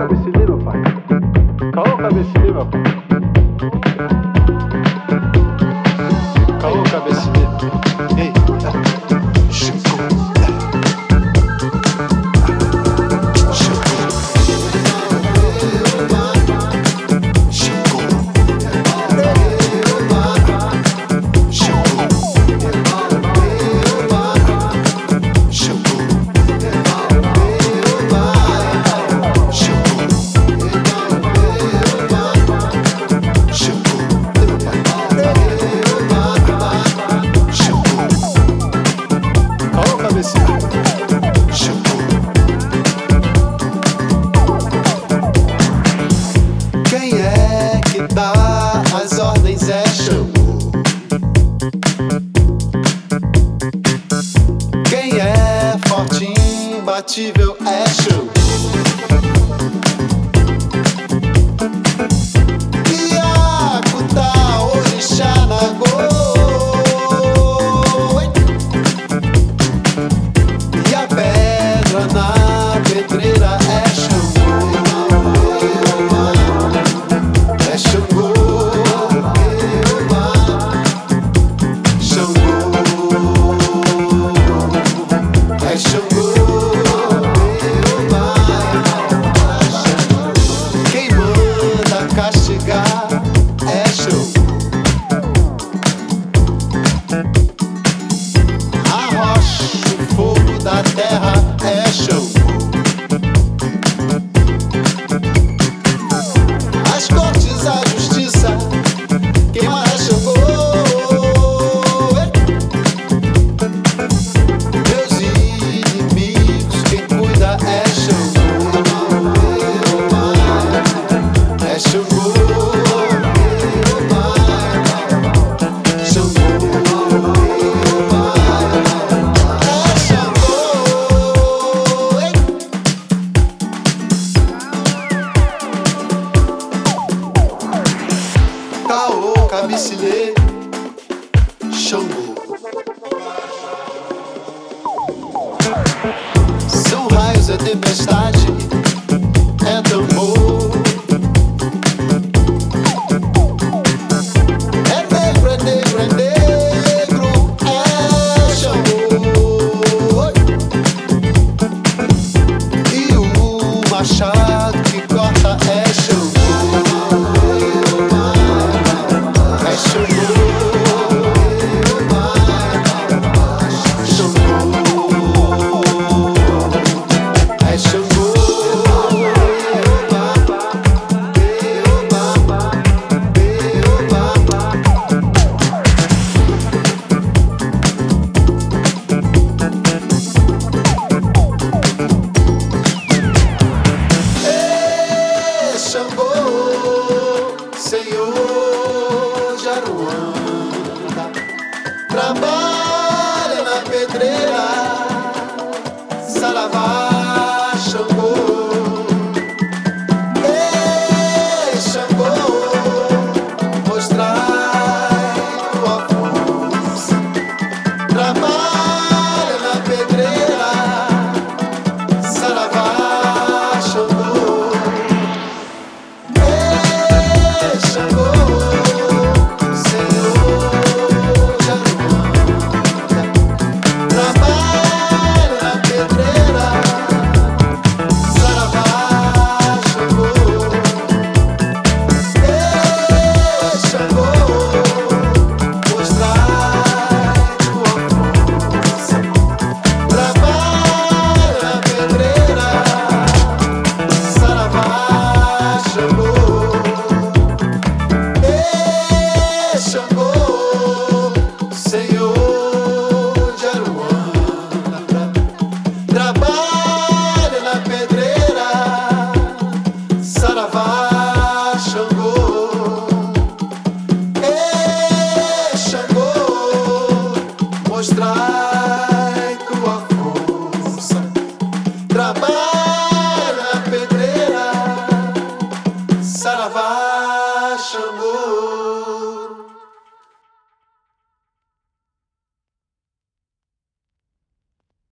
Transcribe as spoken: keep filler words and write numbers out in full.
cabecilha, meu pai. Caô, cabecilha, meu pai. Caô, cabecilha. Ei, Chico. Quem é que dá as ordens? É Xangô. Quem é forte e imbatível? É Xangô. Iacuta, Orixá, Nagô. E a pedra na pedreira é Xangô. É Xangô. Xangô. É Xangô. Quem manda castigar é Xangô. A rocha, o fogo da terra é Xangô. As cortes, a justiça, quem manda é Xangô. Meus inimigos, quem cuida é Xangô. É Xangô. Xangô. É Xangô. Caô, cabecilê, Xangô. São raios, é tempestade, é tambor. É negro, é negro, é negro, é Xangô. E o machado que corta é Xangô. É Xangô. É Xangô. Ê, Xangô, Senhor Jaruanda, trabalha na pedreira, Saravá, Xangô. Ei, Xangô, mostrai tua força, trabalha na pedreira, Saravá, Xangô. Ei, Xangô, Senhor Jaruanda, trabalha na pedreira, Saravá, Xangô. Ei, Xangô, mostrai tua força, trabalha na pedreira, Saravá, Xangô. Ei, Xangô, Senhor de Aruanda, trabalha na pedreira, Saravá, Xangô. Ei, Xangô, mostrai tua força, trabalha na pedreira, Saravá, Xangô.